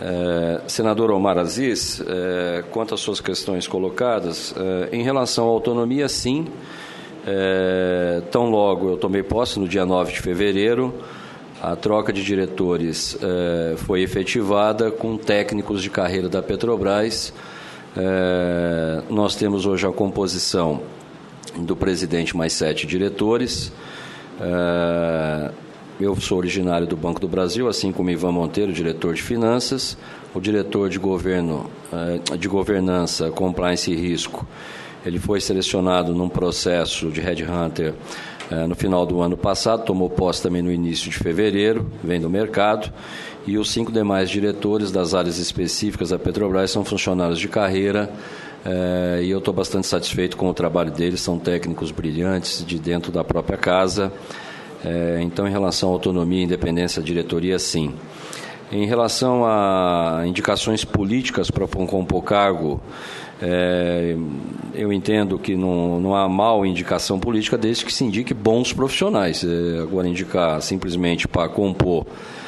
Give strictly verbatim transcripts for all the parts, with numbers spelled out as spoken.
É, senador Omar Aziz, é, quanto às suas questões colocadas, é, em relação à autonomia, sim, é, tão logo eu tomei posse no dia nove de fevereiro, a troca de diretores é, foi efetivada com técnicos de carreira da Petrobras. É, nós temos hoje a composição do presidente mais sete diretores. É, eu sou originário do Banco do Brasil, assim como Ivan Monteiro, diretor de finanças. O diretor de governo, é, de governança, compliance e risco, ele foi selecionado num processo de headhunter é, no final do ano passado, tomou posse também no início de fevereiro, vem do mercado. E os cinco demais diretores das áreas específicas da Petrobras são funcionários de carreira, é, e eu estou bastante satisfeito com o trabalho deles, são técnicos brilhantes de dentro da própria casa. É, então, em relação à autonomia e independência da diretoria, sim. Em relação a indicações políticas para compor cargo, é, eu entendo que não, não há mal indicação política desde que se indique bons profissionais. É, agora, indicar simplesmente para compor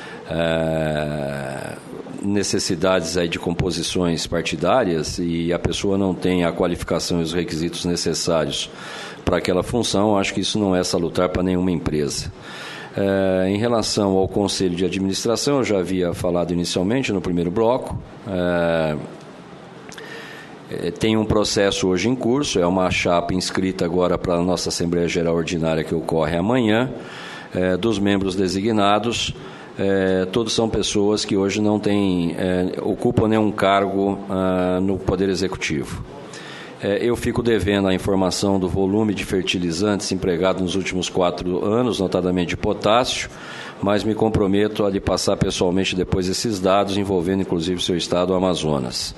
é, necessidades aí de composições partidárias e a pessoa não tem a qualificação e os requisitos necessários para aquela função, acho que isso não é salutar para nenhuma empresa. É, em relação ao Conselho de Administração, eu já havia falado inicialmente no primeiro bloco, é, é, tem um processo hoje em curso, é uma chapa inscrita agora para a nossa Assembleia Geral Ordinária que ocorre amanhã, é, dos membros designados. É, todos são pessoas que hoje não têm, é, ocupam nenhum cargo ah, no Poder Executivo. É, eu fico devendo a informação do volume de fertilizantes empregado nos últimos quatro anos, notadamente de potássio, mas me comprometo a lhe passar pessoalmente depois esses dados, envolvendo inclusive o seu estado, o Amazonas.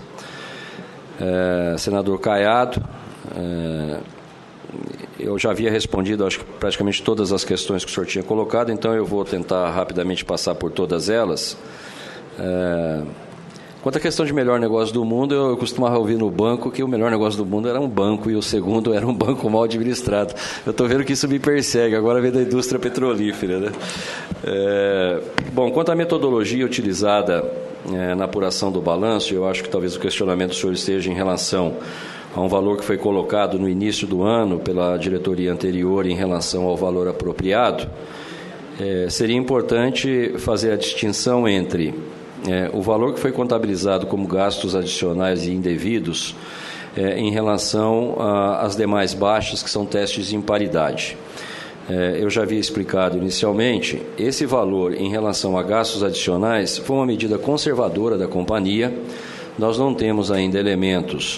É, senador Caiado, é, eu já havia respondido, acho que praticamente todas as questões que o senhor tinha colocado, então eu vou tentar rapidamente passar por todas elas. É, quanto à questão de melhor negócio do mundo, eu costumava ouvir no banco que o melhor negócio do mundo era um banco e o segundo era um banco mal administrado. Eu estou vendo que isso me persegue, agora vem da indústria petrolífera, né? É, bom, quanto à metodologia utilizada é, na apuração do balanço, eu acho que talvez o questionamento do senhor esteja em relação a um valor que foi colocado no início do ano pela diretoria anterior em relação ao valor apropriado. É, seria importante fazer a distinção entre é, o valor que foi contabilizado como gastos adicionais e indevidos é, em relação às demais baixas, que são testes de imparidade. É, eu já havia explicado inicialmente, esse valor em relação a gastos adicionais foi uma medida conservadora da companhia. Nós não temos ainda elementos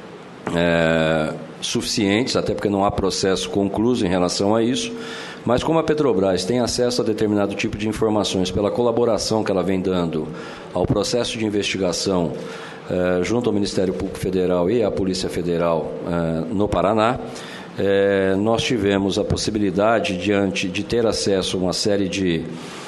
É, suficientes, até porque não há processo concluso em relação a isso, mas como a Petrobras tem acesso a determinado tipo de informações pela colaboração que ela vem dando ao processo de investigação é, junto ao Ministério Público Federal e à Polícia Federal é, no Paraná, é, nós tivemos a possibilidade diante de ter acesso a uma série de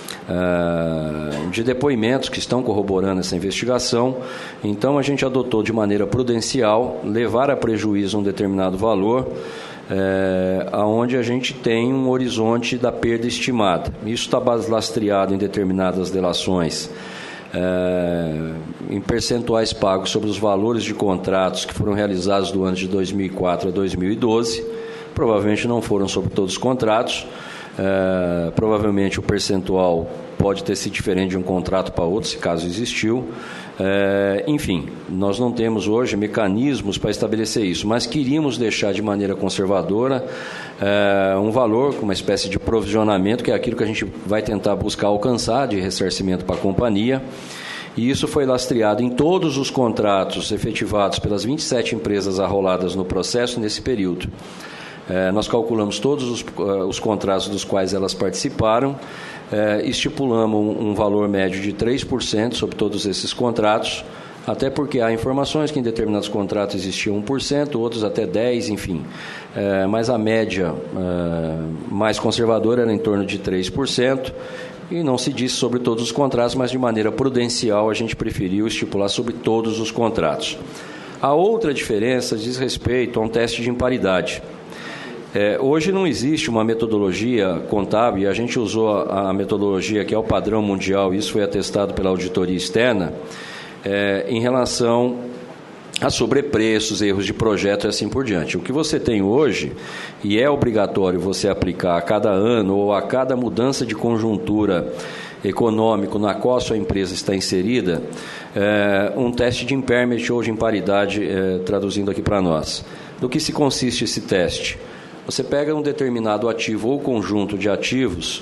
de depoimentos que estão corroborando essa investigação. Então a gente adotou de maneira prudencial levar a prejuízo um determinado valor, é, aonde a gente tem um horizonte da perda estimada. Isso está lastreado em determinadas delações, é, em percentuais pagos sobre os valores de contratos que foram realizados do ano de dois mil e quatro a dois mil e doze. Provavelmente não foram sobre todos os contratos. É, provavelmente o percentual pode ter sido diferente de um contrato para outro, se caso existiu. É, enfim, nós não temos hoje mecanismos para estabelecer isso, mas queríamos deixar de maneira conservadora é, um valor, uma espécie de provisionamento, que é aquilo que a gente vai tentar buscar alcançar de ressarcimento para a companhia. E isso foi lastreado em todos os contratos efetivados pelas vinte e sete empresas arroladas no processo nesse período. É, nós calculamos todos os, uh, os contratos dos quais elas participaram, é, estipulamos um, um valor médio de três por cento sobre todos esses contratos, até porque há informações que em determinados contratos existia um por cento, outros até dez por cento, enfim. É, mas a média é, mais conservadora era em torno de três por cento, e não se disse sobre todos os contratos, mas de maneira prudencial a gente preferiu estipular sobre todos os contratos. A outra diferença diz respeito a um teste de imparidade. É, hoje não existe uma metodologia contábil, e a gente usou a, a metodologia que é o padrão mundial, isso foi atestado pela auditoria externa, é, em relação a sobrepreços, erros de projeto e assim por diante. O que você tem hoje, e é obrigatório você aplicar a cada ano ou a cada mudança de conjuntura econômico na qual a sua empresa está inserida, é, um teste de impairment ou de imparidade, é, traduzindo aqui para nós. Do que se consiste esse teste? Você pega um determinado ativo ou conjunto de ativos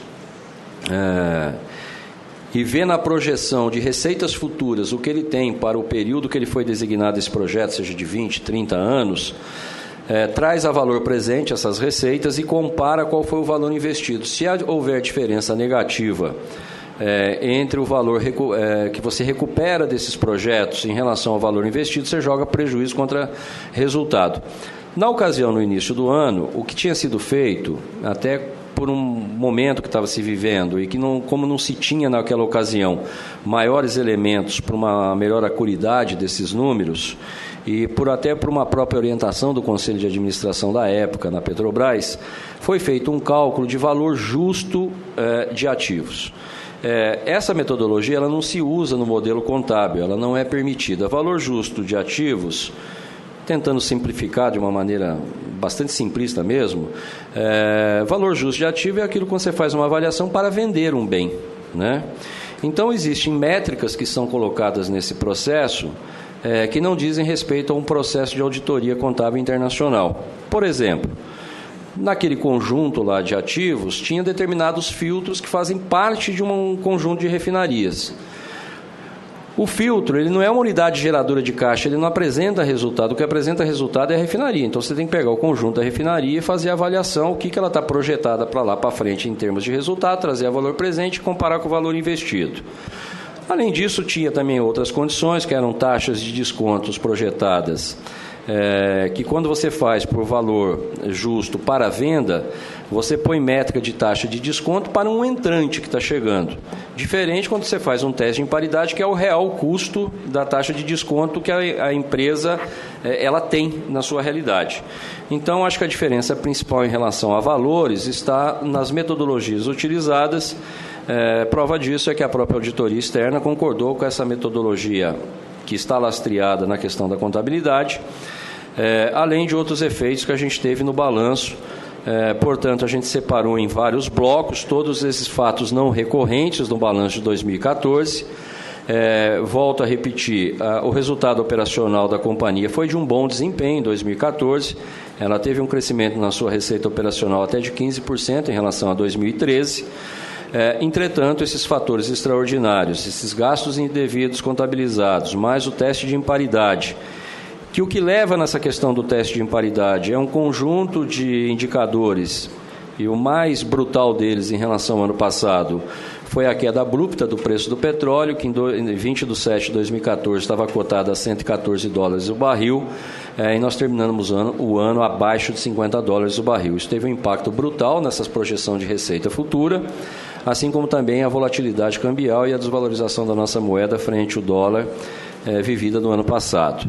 é, e vê na projeção de receitas futuras o que ele tem para o período que ele foi designado esse projeto, seja de vinte, trinta anos, é, traz a valor presente essas receitas e compara qual foi o valor investido. Se houver diferença negativa é, entre o valor é, que você recupera desses projetos em relação ao valor investido, você joga prejuízo contra resultado. Na ocasião, no início do ano, o que tinha sido feito, até por um momento que estava se vivendo e que, não, como não se tinha naquela ocasião maiores elementos para uma melhor acuridade desses números e por até por uma própria orientação do Conselho de Administração da época, na Petrobras, foi feito um cálculo de valor justo eh, de ativos. Eh, essa metodologia ela não se usa no modelo contábil, ela não é permitida. Valor justo de ativos, tentando simplificar de uma maneira bastante simplista mesmo, é, valor justo de ativo é aquilo que você faz uma avaliação para vender um bem, né? Então, existem métricas que são colocadas nesse processo é, que não dizem respeito a um processo de auditoria contábil internacional. Por exemplo, naquele conjunto lá de ativos, tinha determinados filtros que fazem parte de um conjunto de refinarias. O filtro, ele não é uma unidade geradora de caixa, ele não apresenta resultado. O que apresenta resultado é a refinaria. Então, você tem que pegar o conjunto da refinaria e fazer a avaliação, o que, que ela está projetada para lá, para frente, em termos de resultado, trazer o valor presente e comparar com o valor investido. Além disso, tinha também outras condições, que eram taxas de descontos projetadas, é, que quando você faz por valor justo para a venda, você põe métrica de taxa de desconto para um entrante que está chegando. Diferente quando você faz um teste de imparidade, que é o real custo da taxa de desconto que a, a empresa ela tem na sua realidade. Então, acho que a diferença principal em relação a valores está nas metodologias utilizadas. É, prova disso é que a própria auditoria externa concordou com essa metodologia que está lastreada na questão da contabilidade, é, além de outros efeitos que a gente teve no balanço. É, portanto, a gente separou em vários blocos todos esses fatos não recorrentes no balanço de dois mil e catorze. É, volto a repetir, a, o resultado operacional da companhia foi de um bom desempenho em dois mil e catorze. Ela teve um crescimento na sua receita operacional até de quinze por cento em relação a dois mil e treze. É, entretanto, esses fatores extraordinários, esses gastos indevidos contabilizados, mais o teste de imparidade, que o que leva nessa questão do teste de imparidade é um conjunto de indicadores, e o mais brutal deles em relação ao ano passado foi a queda abrupta do preço do petróleo, que em vinte de setembro de dois mil e catorze estava cotada a cento e catorze dólares o barril, é, e nós terminamos o ano, o ano abaixo de cinquenta dólares o barril. Isso teve um impacto brutal nessas projeções de receita futura, assim como também a volatilidade cambial e a desvalorização da nossa moeda frente ao dólar é, vivida no ano passado.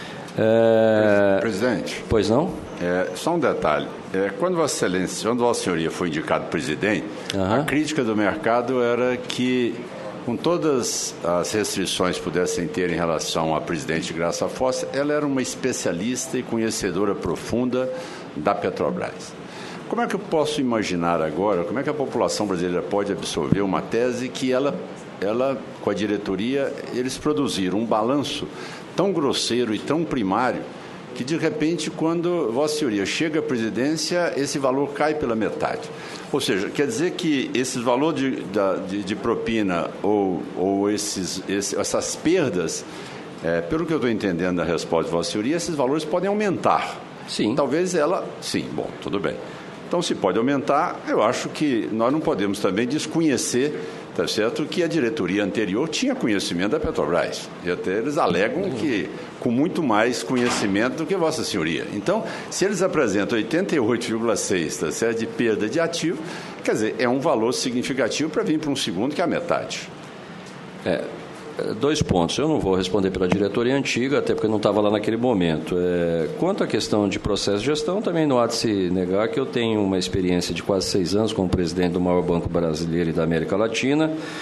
É... Presidente. Pois não? É, só um detalhe. É, quando Vossa Excelência, quando Vossa Senhoria foi indicado presidente, uhum. a crítica do mercado era que, com todas as restrições que pudessem ter em relação à presidente Graça Foster, ela era uma especialista e conhecedora profunda da Petrobras. Como é que eu posso imaginar agora, como é que a população brasileira pode absorver uma tese que ela, ela com a diretoria, eles produziram um balanço tão grosseiro e tão primário que, de repente, quando Vossa Senhoria chega à presidência, esse valor cai pela metade. Ou seja, quer dizer que esses valores de, de, de propina ou, ou esses, esses, essas perdas, é, pelo que eu estou entendendo da resposta de Vossa Senhoria, esses valores podem aumentar. Sim. Talvez ela... Sim, bom, tudo bem. Então, se pode aumentar, eu acho que nós não podemos também desconhecer, tá certo, que a diretoria anterior tinha conhecimento da Petrobras. E até eles alegam que com muito mais conhecimento do que Vossa Senhoria. Então, se eles apresentam oitenta e oito vírgula seis, tá certo, de perda de ativo, quer dizer, é um valor significativo para vir para um segundo, que é a metade. É... Dois pontos. Eu não vou responder pela diretoria antiga, até porque não estava lá naquele momento. É, quanto à questão de processo de gestão, também não há de se negar que eu tenho uma experiência de quase seis anos como presidente do maior banco brasileiro e da América Latina,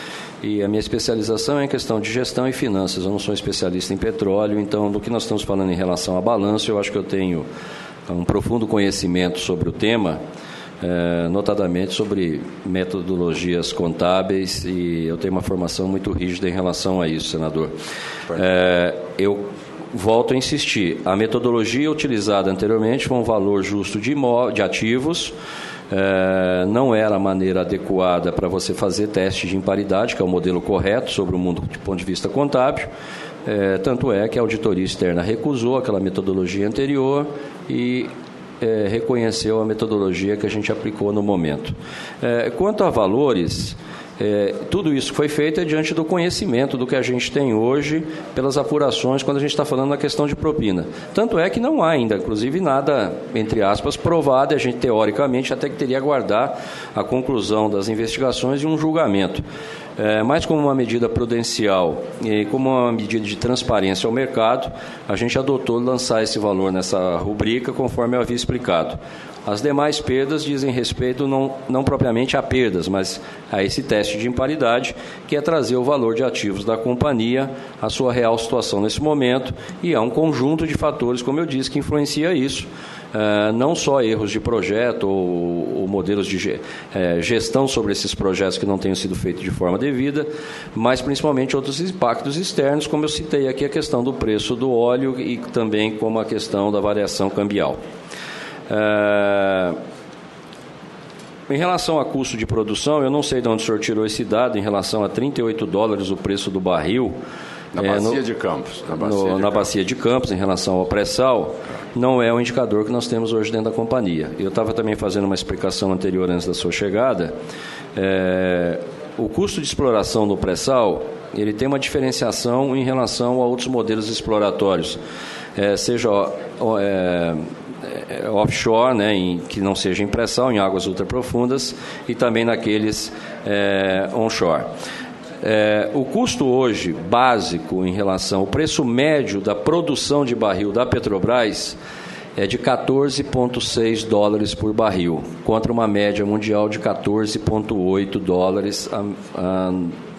e a minha especialização é em questão de gestão e finanças. Eu não sou especialista em petróleo, então, do que nós estamos falando em relação a balanço, eu acho que eu tenho um profundo conhecimento sobre o tema, é, notadamente sobre metodologias contábeis, e eu tenho uma formação muito rígida em relação a isso, senador. É, eu volto a insistir, a metodologia utilizada anteriormente foi um valor justo de, imó- de ativos, é, não era a maneira adequada para você fazer teste de imparidade, que é o modelo correto sobre o mundo do ponto de vista contábil, é, tanto é que a auditoria externa recusou aquela metodologia anterior e é, reconheceu a metodologia que a gente aplicou no momento. É, quanto a valores, é, tudo isso foi feito diante do conhecimento do que a gente tem hoje pelas apurações quando a gente está falando na questão de propina. Tanto é que não há ainda, inclusive, nada, entre aspas, provado, e a gente, teoricamente, até que teria que aguardar a conclusão das investigações e um julgamento. É, mas como uma medida prudencial e como uma medida de transparência ao mercado, a gente adotou lançar esse valor nessa rubrica, conforme eu havia explicado. As demais perdas dizem respeito não, não propriamente a perdas, mas a esse teste de imparidade, que é trazer o valor de ativos da companhia, a sua real situação nesse momento, e há um conjunto de fatores, como eu disse, que influencia isso. Uh, não só erros de projeto ou, ou modelos de ge, eh, gestão sobre esses projetos que não tenham sido feitos de forma devida, mas principalmente outros impactos externos, como eu citei aqui a questão do preço do óleo e também como a questão da variação cambial. Uh, em relação a custo de produção, eu não sei de onde o senhor tirou esse dado, em relação a trinta e oito dólares o preço do barril. Na é, bacia no, de Campos. Na, bacia, no, de, na Campos. bacia de Campos, em relação ao pré-sal, não é o indicador que nós temos hoje dentro da companhia. Eu estava também fazendo uma explicação anterior antes da sua chegada. É, o custo de exploração do pré-sal, ele tem uma diferenciação em relação a outros modelos exploratórios, é, seja é, é, offshore, né, em, que não seja em pré-sal, em águas ultraprofundas, e também naqueles é, onshore. É, o custo hoje básico em relação ao preço médio da produção de barril da Petrobras é de quatorze vírgula seis dólares por barril, contra uma média mundial de quatorze vírgula oito dólares a, a,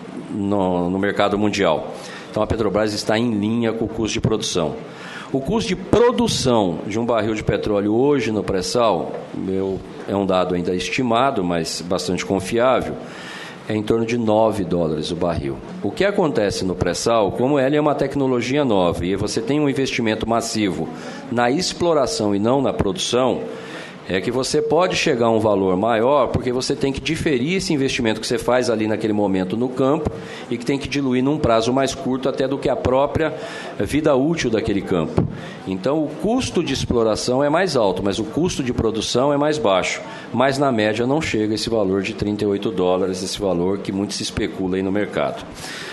no, no mercado mundial. Então a Petrobras está em linha com o custo de produção. O custo de produção de um barril de petróleo hoje no pré-sal, meu, é um dado ainda estimado, mas bastante confiável, é em torno de nove dólares o barril. O que acontece no pré-sal, como ela é uma tecnologia nova e você tem um investimento massivo na exploração e não na produção, é que você pode chegar a um valor maior porque você tem que diferir esse investimento que você faz ali naquele momento no campo e que tem que diluir num prazo mais curto até do que a própria vida útil daquele campo. Então, o custo de exploração é mais alto, mas o custo de produção é mais baixo. Mas, na média, não chega a esse valor de trinta e oito dólares, esse valor que muito se especula aí no mercado.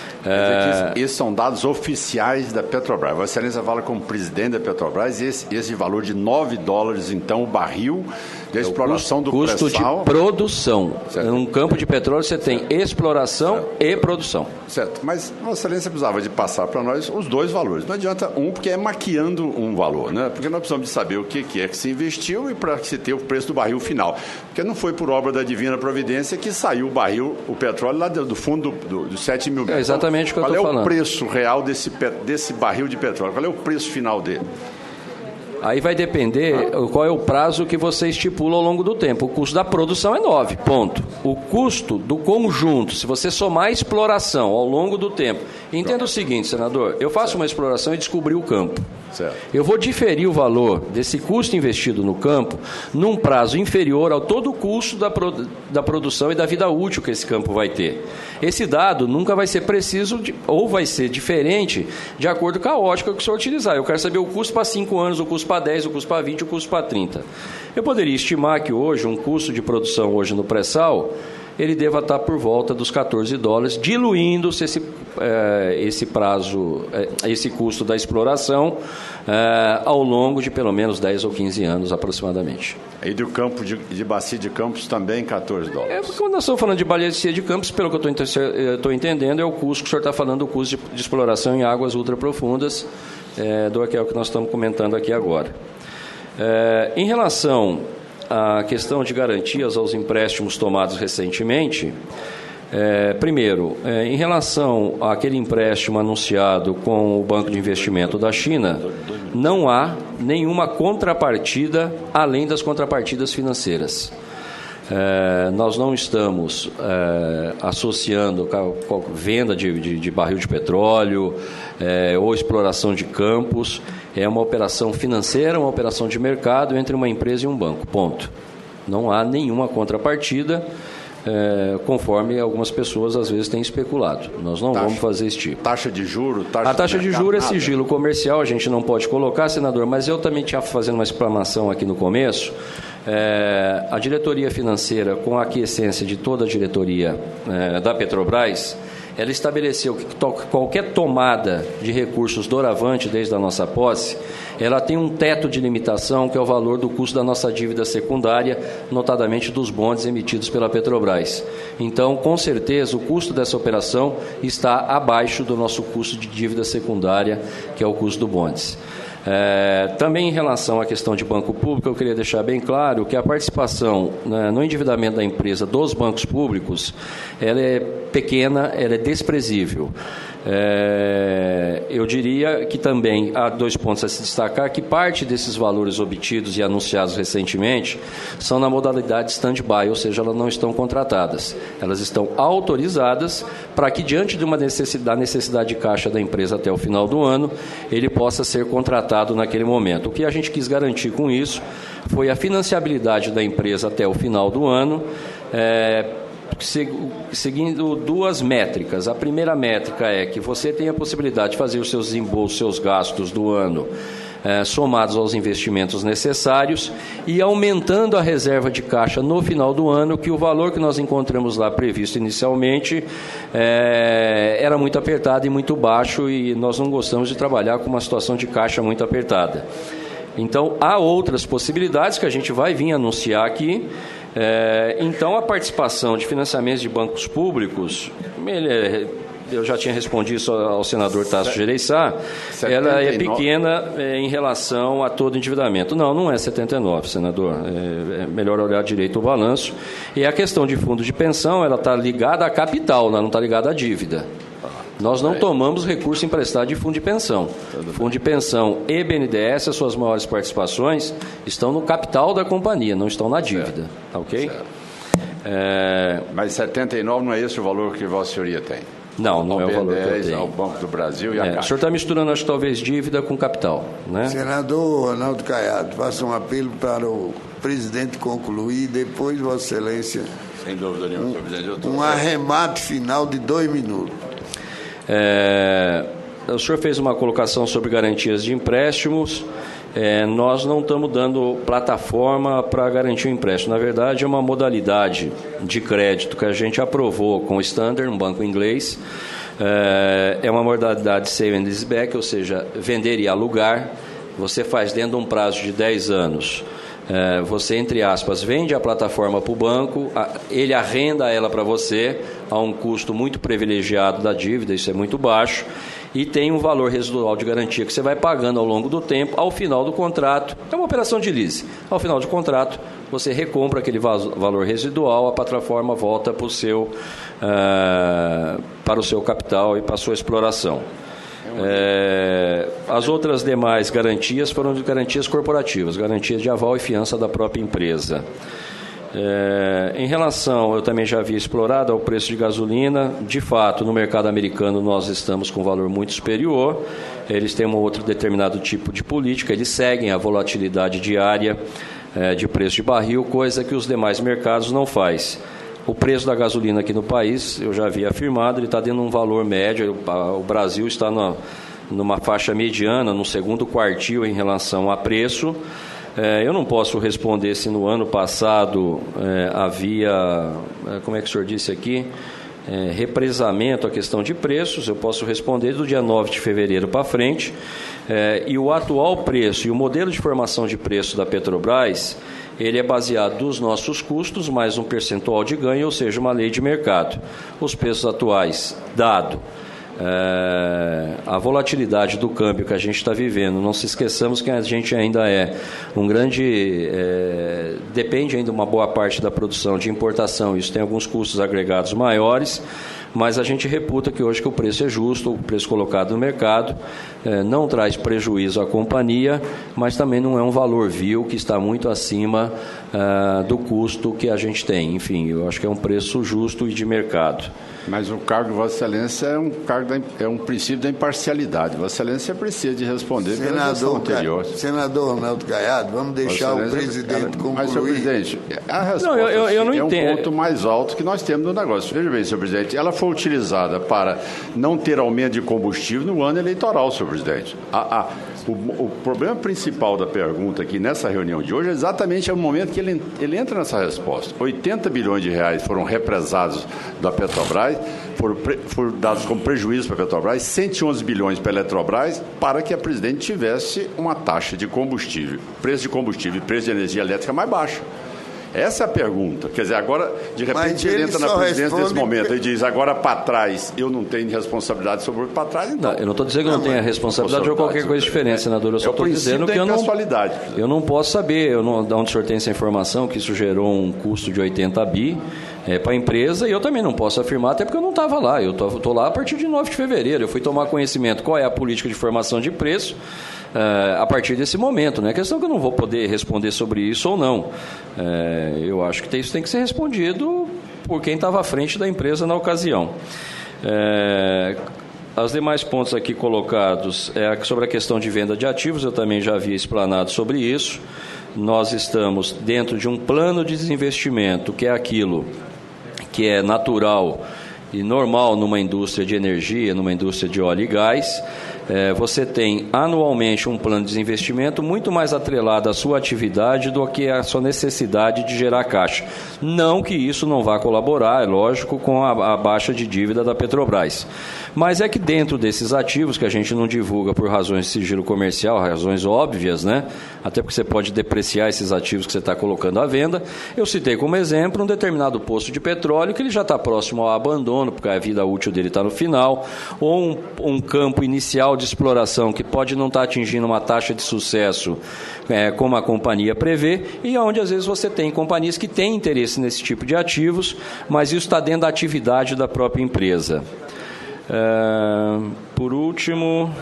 É... Esses são dados oficiais da Petrobras. Vossa Excelência fala como presidente da Petrobras, esse, esse valor de nove dólares, então, o barril de é exploração custo, do custo pré-sal. De produção. Certo. Num campo de petróleo você tem certo. exploração certo. e produção. Certo, mas Vossa Excelência precisava de passar para nós os dois valores. Não adianta um, porque é maquiando um valor, né? Porque nós precisamos de saber o que é que se investiu e para se ter o preço do barril final. Porque não foi por obra da divina providência que saiu o barril, o petróleo lá do fundo dos do, do sete mil metros. É exatamente o que eu estou falando. Qual é o preço real desse, desse barril de petróleo? Qual é o preço final dele? Aí vai depender qual é o prazo que você estipula ao longo do tempo. O custo da produção é nove, ponto. O custo do conjunto, se você somar a exploração ao longo do tempo. Entenda o seguinte, senador, eu faço uma exploração e descobri o campo. Certo. Eu vou diferir o valor desse custo investido no campo num prazo inferior ao todo o custo da, pro, da produção e da vida útil que esse campo vai ter. Esse dado nunca vai ser preciso de, ou vai ser diferente de acordo com a ótica que o senhor utilizar. Eu quero saber o custo para cinco anos, o custo para dez, o custo para vinte, o custo para trinta. Eu poderia estimar que hoje um custo de produção hoje no pré-sal ele deva estar por volta dos quatorze dólares, diluindo-se esse, eh, esse prazo, eh, esse custo da exploração eh, ao longo de pelo menos dez ou quinze anos aproximadamente. E do campo de, de bacia de Campos também quatorze dólares? É, quando nós estamos falando de bacia de Campos, pelo que eu estou entendendo, é o custo que o senhor está falando, o custo de, de exploração em águas ultraprofundas, eh, do que é o que nós estamos comentando aqui agora. Eh, em relação a questão de garantias aos empréstimos tomados recentemente, É, primeiro, é, em relação àquele empréstimo anunciado com o Banco de Investimento da China, não há nenhuma contrapartida além das contrapartidas financeiras. É, nós não estamos é, associando a, a venda de, de, de barril de petróleo é, ou exploração de campos. É uma operação financeira, uma operação de mercado entre uma empresa e um banco, ponto. Não há nenhuma contrapartida. É, conforme algumas pessoas às vezes têm especulado. Nós não taxa, vamos fazer esse tipo. Taxa de juros? Taxa a taxa de, de juros é nada. Sigilo comercial, a gente não pode colocar, senador, mas eu também tinha fazendo uma exclamação aqui no começo. É, a diretoria financeira, com a aquiescência de toda a diretoria é, da Petrobras, ela estabeleceu que to- qualquer tomada de recursos doravante desde a nossa posse, ela tem um teto de limitação, que é o valor do custo da nossa dívida secundária, notadamente dos bondes emitidos pela Petrobras. Então, com certeza, o custo dessa operação está abaixo do nosso custo de dívida secundária, que é o custo do bondes. É, também em relação à questão de banco público, eu queria deixar bem claro que a participação, né, no endividamento da empresa dos bancos públicos, ela é pequena, ela é desprezível. É, eu diria que também há dois pontos a se destacar, que parte desses valores obtidos e anunciados recentemente são na modalidade stand-by, ou seja, elas não estão contratadas. Elas estão autorizadas para que, diante de uma necessidade, da necessidade de caixa da empresa até o final do ano, ele possa ser contratado naquele momento. O que a gente quis garantir com isso foi a financiabilidade da empresa até o final do ano, é, seguindo duas métricas. A primeira métrica é que você tem a possibilidade de fazer os seus desembolsos, seus gastos do ano, é, somados aos investimentos necessários e aumentando a reserva de caixa no final do ano, que o valor que nós encontramos lá previsto inicialmente é, era muito apertado e muito baixo, e nós não gostamos de trabalhar com uma situação de caixa muito apertada. Então, há outras possibilidades que a gente vai vir anunciar aqui. É, então, a participação de financiamentos de bancos públicos, ele é, eu já tinha respondido isso ao senador Tasso Gereissá, ela é pequena é, em relação a todo endividamento. Não, não é setenta e nove, senador. É, é melhor olhar direito o balanço. E a questão de fundo de pensão, ela está ligada à capital, ela não está ligada à dívida. Nós não tomamos recurso emprestado de fundo de pensão. Fundo de pensão e B N D E S, as suas maiores participações, estão no capital da companhia, não estão na dívida. Tá ok? É... Mas setenta e nove não é esse o valor que Vossa Senhoria tem? Não, não é o valor que eu tenho. Ao Banco do Brasil e a é, Caixa. O senhor está misturando, acho que talvez, dívida com capital, né? Senador Ronaldo Caiado, faça um apelo para o presidente concluir, depois, Vossa Excelência, sem dúvida nenhuma, senhor presidente. Eu tô... um arremate final de dois minutos. É, o senhor fez uma colocação sobre garantias de empréstimos. É, nós não estamos dando plataforma para garantir o empréstimo. Na verdade, é uma modalidade de crédito que a gente aprovou com o Standard, um banco inglês. É, é uma modalidade de sale and leaseback, ou seja, vender e alugar. Você faz dentro de um prazo de dez anos. É, você, entre aspas, vende a plataforma para o banco, a, ele arrenda ela para você a um custo muito privilegiado da dívida, isso é muito baixo, e tem um valor residual de garantia que você vai pagando ao longo do tempo. Ao final do contrato, é uma operação de lease, ao final do contrato você recompra aquele valor residual, a plataforma volta para o seu, uh, para o seu capital e para a sua exploração. É, as outras demais garantias foram de garantias corporativas, garantias de aval e fiança da própria empresa. É, em relação, eu também já havia explorado, ao preço de gasolina, de fato, no mercado americano nós estamos com um valor muito superior, eles têm um outro determinado tipo de política, eles seguem a volatilidade diária é, de preço de barril, coisa que os demais mercados não fazem. O preço da gasolina aqui no país, eu já havia afirmado, ele está dando um valor médio, o Brasil está na, numa faixa mediana, no segundo quartil em relação a preço. É, eu não posso responder se no ano passado é, havia, como é que o senhor disse aqui, é, represamento à questão de preços. Eu posso responder do dia nove de fevereiro para frente. É, e o atual preço e o modelo de formação de preço da Petrobras, ele é baseado nos nossos custos, mais um percentual de ganho, ou seja, uma lei de mercado. Os preços atuais, dado É, a volatilidade do câmbio que a gente está vivendo, não se esqueçamos que a gente ainda é um grande, é, depende ainda uma boa parte da produção de importação, isso tem alguns custos agregados maiores, mas a gente reputa que hoje que o preço é justo, o preço colocado no mercado é, não traz prejuízo à companhia, mas também não é um valor vil que está muito acima é, do custo que a gente tem. Enfim, eu acho que é um preço justo e de mercado. Mas o cargo de Vossa Excelência é um, cargo da, é um princípio da imparcialidade. Vossa Excelência precisa de responder pela gestão anterior. Senador Ronaldo Caiado, vamos deixar o presidente concluir. Mas, senhor presidente, a resposta não, eu, eu, eu não é entendo. um ponto mais alto que nós temos no negócio. Veja bem, senhor presidente, ela foi utilizada para não ter aumento de combustível no ano eleitoral, senhor presidente. A, a, o, o problema principal da pergunta aqui nessa reunião de hoje é exatamente o momento que ele, ele entra nessa resposta. oitenta bilhões de reais foram represados da Petrobras, foram, foram dados como prejuízo para a Petrobras, cento e onze bilhões para a Eletrobras, para que a presidente tivesse uma taxa de combustível, preço de combustível e preço de energia elétrica mais baixo. Essa é a pergunta. Quer dizer, agora, de repente, ele, ele entra na presidência nesse momento e diz, agora para trás, eu não tenho responsabilidade sobre o para trás, então. Não, eu não estou dizendo que eu não, não tenho responsabilidade ou qualquer coisa diferente, senador. Eu só estou dizendo que eu não, eu não posso saber eu não, de onde o senhor tem essa informação, que isso gerou um custo de oitenta bi é, para a empresa, e eu também não posso afirmar, até porque eu não estava lá. Eu estou lá a partir de nove de fevereiro. Eu fui tomar conhecimento qual é a política de formação de preço Uh, a partir desse momento, né? A questão é que eu não vou poder responder sobre isso ou não. Uh, eu acho que isso tem que ser respondido por quem estava à frente da empresa na ocasião. Uh, os demais pontos aqui colocados é sobre a questão de venda de ativos, eu também já havia explanado sobre isso. Nós estamos dentro de um plano de desinvestimento, que é aquilo que é natural e normal numa indústria de energia, numa indústria de óleo e gás. É, você tem anualmente um plano de desinvestimento muito mais atrelado à sua atividade do que à sua necessidade de gerar caixa. Não que isso não vá colaborar, é lógico, com a, a baixa de dívida da Petrobras. Mas é que dentro desses ativos, que a gente não divulga por razões de sigilo comercial, razões óbvias, né? Até porque você pode depreciar esses ativos que você está colocando à venda, eu citei como exemplo um determinado poço de petróleo que ele já está próximo ao abandono, porque a vida útil dele está no final, ou um, um campo inicial de exploração que pode não estar atingindo uma taxa de sucesso é, como a companhia prevê, e onde às vezes você tem companhias que têm interesse nesse tipo de ativos, mas isso está dentro da atividade da própria empresa. É, por último,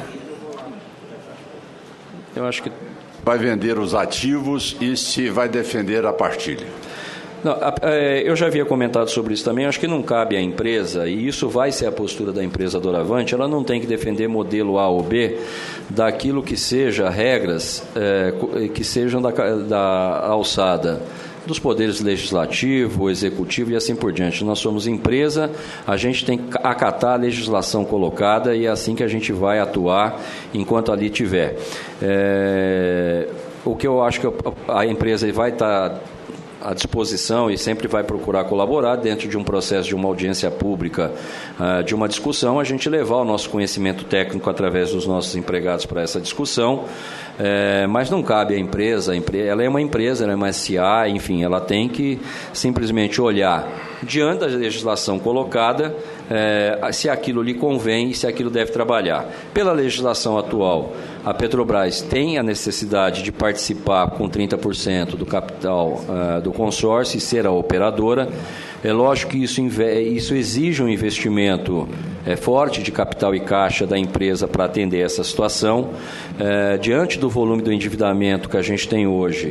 eu acho que... Vai vender os ativos e se vai defender a partilha. Não, eu já havia comentado sobre isso também, acho que não cabe à empresa, e isso vai ser a postura da empresa Doravante, ela não tem que defender modelo A ou B daquilo que seja regras é, que sejam da, da alçada dos poderes legislativo, executivo e assim por diante. Nós somos empresa, a gente tem que acatar a legislação colocada e é assim que a gente vai atuar enquanto ali tiver. É, o que eu acho que a empresa vai estar à disposição e sempre vai procurar colaborar dentro de um processo de uma audiência pública, de uma discussão, a gente levar o nosso conhecimento técnico através dos nossos empregados para essa discussão, é, mas não cabe à empresa, ela é uma empresa, ela é uma S A, enfim, ela tem que simplesmente olhar diante da legislação colocada, é, se aquilo lhe convém e se aquilo deve trabalhar. Pela legislação atual, a Petrobras tem a necessidade de participar com trinta por cento do capital uh, do consórcio e ser a operadora. É lógico que isso, isso exige um investimento é, forte de capital e caixa da empresa para atender essa situação. É, diante do volume do endividamento que a gente tem hoje,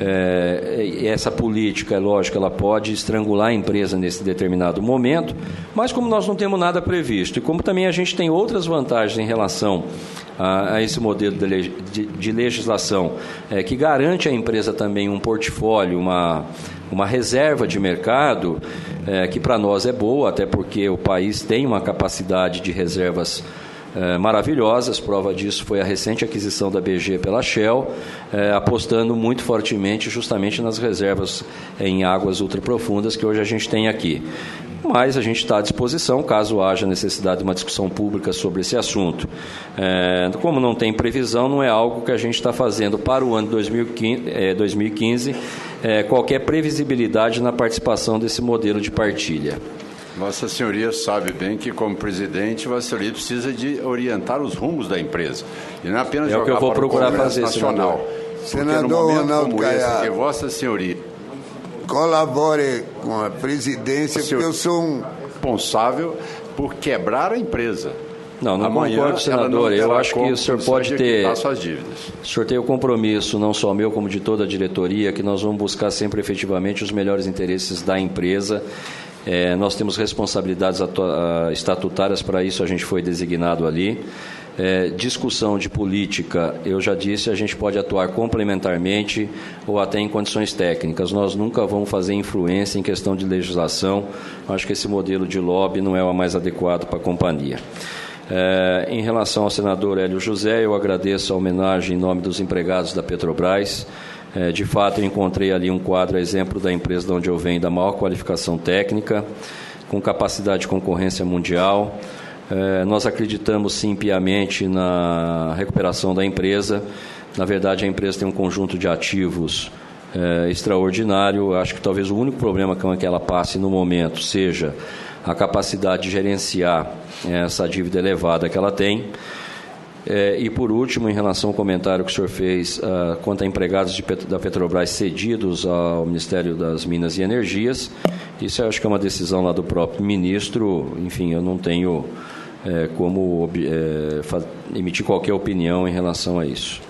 é, essa política, é lógico, ela pode estrangular a empresa nesse determinado momento, mas como nós não temos nada previsto e como também a gente tem outras vantagens em relação a, a esse modelo de, de, de legislação é, que garante à empresa também um portfólio, uma... uma reserva de mercado é, que para nós é boa, até porque o país tem uma capacidade de reservas é, maravilhosas. Prova disso foi a recente aquisição da B G pela Shell, é, apostando muito fortemente justamente nas reservas em águas ultraprofundas que hoje a gente tem aqui. Mas a gente está à disposição, caso haja necessidade de uma discussão pública sobre esse assunto. É, como não tem previsão, não é algo que a gente está fazendo para o ano dois mil e quinze, é, qualquer previsibilidade na participação desse modelo de partilha. Vossa Senhoria sabe bem que, como presidente, Vossa Senhoria precisa de orientar os rumos da empresa. E não é apenas é jogar o que eu vou para procurar o Congresso fazer, Nacional. Senador, Porque no momento Ronaldo como esse, Caiado, que Vossa Senhoria colabore com a presidência, porque eu sou um responsável por quebrar a empresa. Não, não Amanhã, concordo, senador. Eu acho que o senhor pode ter... suas dívidas. O senhor tem o compromisso, não só meu, como de toda a diretoria, que nós vamos buscar sempre efetivamente os melhores interesses da empresa. É, nós temos responsabilidades estatutárias, para isso a gente foi designado ali. É, discussão de política, eu já disse, a gente pode atuar complementarmente ou até em condições técnicas. Nós nunca vamos fazer influência em questão de legislação. Acho que esse modelo de lobby não é o mais adequado para a companhia. É, em relação ao senador Hélio José, eu agradeço a homenagem em nome dos empregados da Petrobras. É, de fato, eu encontrei ali um quadro, exemplo da empresa de onde eu venho, da maior qualificação técnica, com capacidade de concorrência mundial. É, nós acreditamos, sim, piamente na recuperação da empresa. Na verdade, a empresa tem um conjunto de ativos é, extraordinário. Acho que talvez o único problema que ela passe no momento seja a capacidade de gerenciar essa dívida elevada que ela tem. É, e, por último, em relação ao comentário que o senhor fez uh, quanto a empregados de Pet- da Petrobras cedidos ao Ministério das Minas e Energias, isso eu acho que é uma decisão lá do próprio ministro. Enfim, eu não tenho é, como é, emitir qualquer opinião em relação a isso.